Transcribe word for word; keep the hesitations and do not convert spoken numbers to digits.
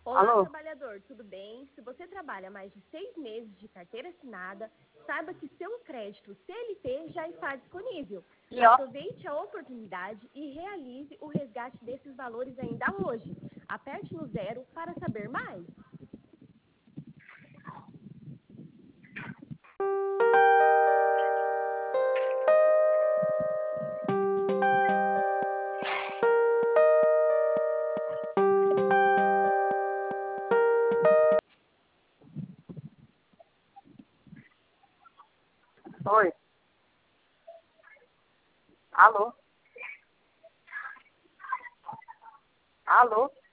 Olá, Alô? trabalhador, tudo bem? Se você trabalha mais de seis meses de carteira assinada, saiba que seu crédito C L T já está disponível. E ó, Aproveite a oportunidade e realize o resgate desses valores ainda hoje. Aperte no zero para saber mais. oi. Alô? Alô?